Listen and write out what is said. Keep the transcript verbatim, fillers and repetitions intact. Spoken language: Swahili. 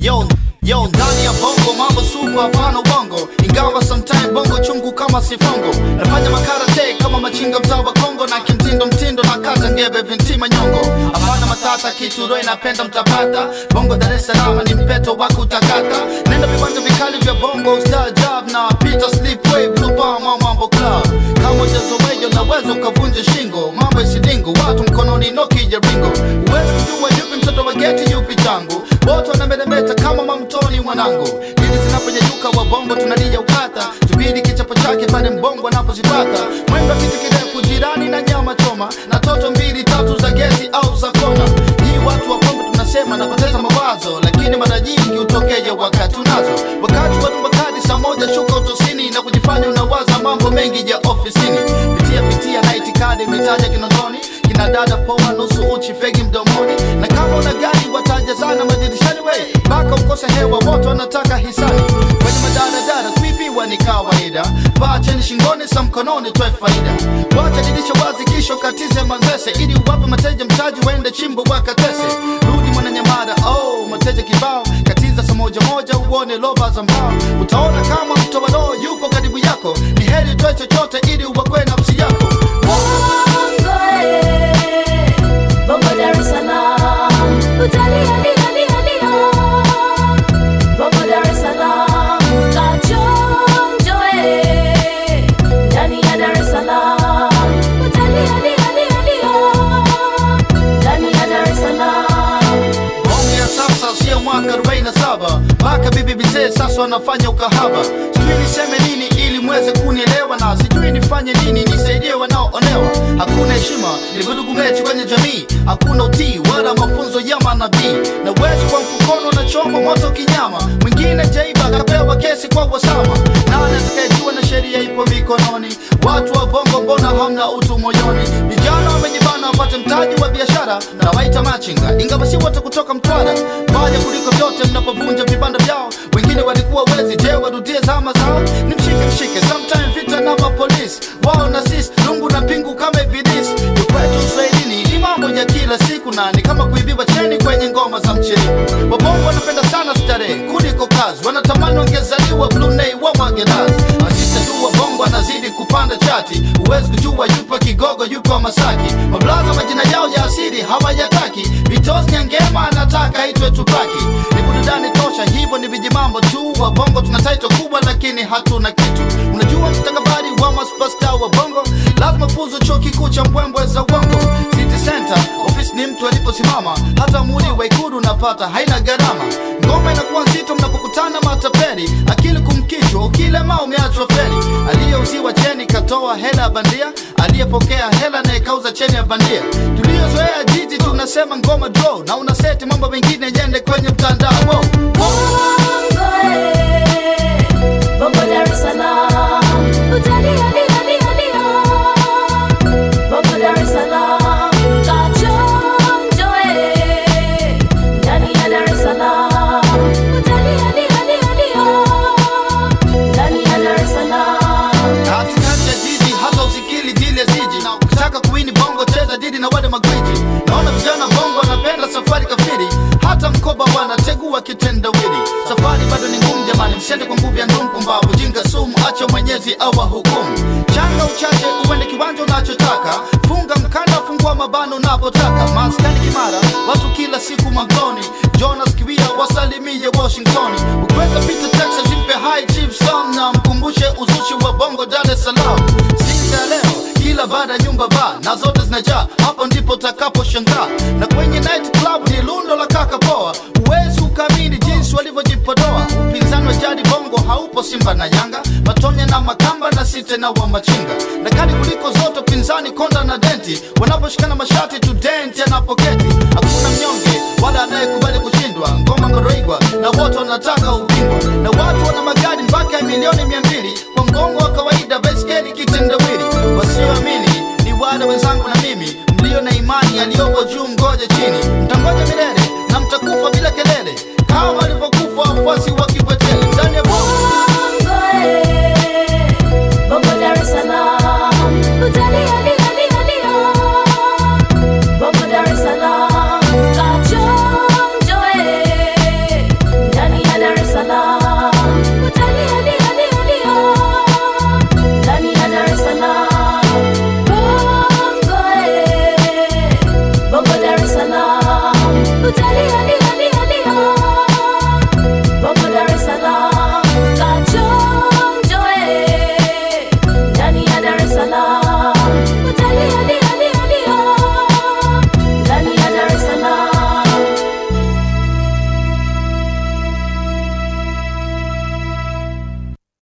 Yo, yo, ndani ya bongo mambo super hapana bongo. Ingawa sometime bongo chungu kama sifongo. Nafanya makarate kama machinga mtawa Kongo. Na kimtindo mtindo na kaza ngebe vintima nyongo. Hapana matata kitu roe napenda mtapata. Bongo Dar es Salaam ni mpeto wa kutakata. Nenda viwanja vikali vya bongo star job. Na Peter Sleepway Blue Palm mambo club. Kama jazo wejo na wezo kavunja shingo. Mambo isidingo watu mkononi noki ya ringo. Uwezo kujua yupi mtoto wa geti yupi changu. Boto na medemeta kama mamtoni mwanangu. Dili zinapojejuka wa bongo tunalia ukata. Tubidi kichapo chake pale mbongo anapozipata. Mwendo kiti kirefu jirani na nyama choma. Na toto mbili tatu za geti au za kona. Hii watu wa bongo tunasema napoteza mawazo. Lakini mara nyingi utokeja wakati unazo. Wakati wa dumbakadi saa moja shuka utosini. Na kujifanya unawaza mambo mengi ya ofisini. Pitia pitia na itikadi mitaja kinondoni. Kina dada poa nusu uchi fegi mdomoni. Na kama una gari wataja sana madirishani we. Baka ukose hewa wote wanataka hisani. Kwenye madada dada kuibiwa ni kawaida. Vaa cheni shingoni sa mkononi toe faida. Wacha dirisha wazi kisho katize manzese. Ili uwape mateja mtaji wende chimbo wakatese. Rudi mwana nyamada oh mateja kibao. Katiza sa moja moja uone loba za mbao. Utaona kama mtu wa roho yupo karibu yako. Ni heri toe chochote ili uwakwe nafsi yako. Bongo Dar es Salaam, utalia lia lia lia. Bongo Dar es Salaam, kachonjo eh. Ndani ya Dar es Salaam, utalia lia lia lia. Ndani ya Dar es Salaam. Bongo ya sasa sio mwaka arobaini na saba. Baka bibi bizee sasa wanafanya ukahaba. Sijui niseme nini ili mweze kunielewa. Na sijui nifanye nini nisaidie wanaoonewa. Hakuna heshima, ni vurugu mechi kwenye jamii. Hakuna utii, wala mafunzo ya manabii. Na wezi kwa mfukono na choma moto kinyama. Mwingine jaiba kapewa kesi kwa wasama. Nani atakayejua na sheria ipo mikononi. Watu wa bongo mbona hamna utu moyoni. Vijana wamejibana wapate mtaji wa biashara. Na waita machinga, ingawa si wote kutoka Mtwara. Mbaya kuliko vyote mnapovunja vibanda vyao. Wengine walikuwa wezi, je warudie zama zao. Ni mshike mshike, sometime vita na mapolisi. Wao na sisi, lungu na pingu kama ibilisi. Yukwetu Uswahilini, ni mambo ya kila siku. Na ni kama kuibiwa cheni kwenye ngoma za mchini. Wabongo wanapenda sana starehe kuliko kazi. Wanatamani wangezaliwa Brunei wa Magerazi. Asista tu wa bongo anazidi kupanda chati. Uwezi kujua yupo Kigogo yupo Masaki. Mablaza majina yao ya asili hawayataki. Vitos Nyangema anataka itwe Tupaki. Ni burudani tosha hivyo ni vijimambo tu. Wa bongo tuna title kubwa lakini hatuna kitu. Unajua mstakabali wa masuperstar wa bongo. Lazima fuzu chuo kikuu cha mbwembwe za uongo. City Center, office ni mtu aliposimama. Hata muri wa Ikulu unapata haina gharama. Ngoma inakuwa nzito mnapokutana matapeli. Akili kumkichwa ukilema umeachwa feli. Aliyeuziwa cheni katoa hela bandia. Aliyepokea hela na ikauza cheni ya bandia. Tuliozoea jiji tunasema ngoma draw. Na unaseti mambo mengine yende kwenye mtandao. Bongo eh, Bongo Dar es Salaam, utalia lia lia lia. Bongo Dar es Salaam, kachonjo eh. Ndani ya Dar es Salaam, utalia lia lia lia. Ndani ya Dar es Salaam. Katikati ya jiji hata usikili dile ziji. Na ukitaka kuwini bongo cheza didi na wale magwiji. Naona vijana bongo wanapenda safari kafiri. Hata mkoba wanategua kitendawili. Safari bado ni ngumu jamani, msiende kwa nguvu ya ndumu pumbavu. Jinga sumu, acha mwenyezi awa hukumu. Changa uchache uwende kiwanja unachotaka. Funga mkanda, fungua mabano unapotaka. Maskani Kimara, watu kila siku Mangoni. Jonas Kiwia, wasalimie Washingtoni. Ukweza pita Texas, impe high chief song. Na mkumbushe uzushi wa bongo Dar es Salaam. Sinza leo, kila baada nyumba ba. Na zote zinajaa, hapo ndipo takapo shangaa. Na kwenye night club ni lundo la kaka poa. Uwezi ukamini jinsi walivyojipodoa. Upinzani wa jadi bongo haupo Simba na Yanga. Matonya na Makamba na Site na Wamachinga. Na kali kuliko zote upinzani Konda na Denti. Wanaposhikana mashati tu Denti anapoketi. Hakuna mnyonge wala anayekubali kushindwa. Ngoma ngoroigwa na wote wanataka ubingwa. Na watu wana magari mpaka ya milioni mia mbili. Kwa mgongo wa kawaida baiskeli kitendawili. Wasioamini ni wale wenzangu na mimi. Mlio na imani aliyopo juu mgoje chini. Mtangoja milele na mtakufa bila kelele. Kama walivyokufa wafuasi wa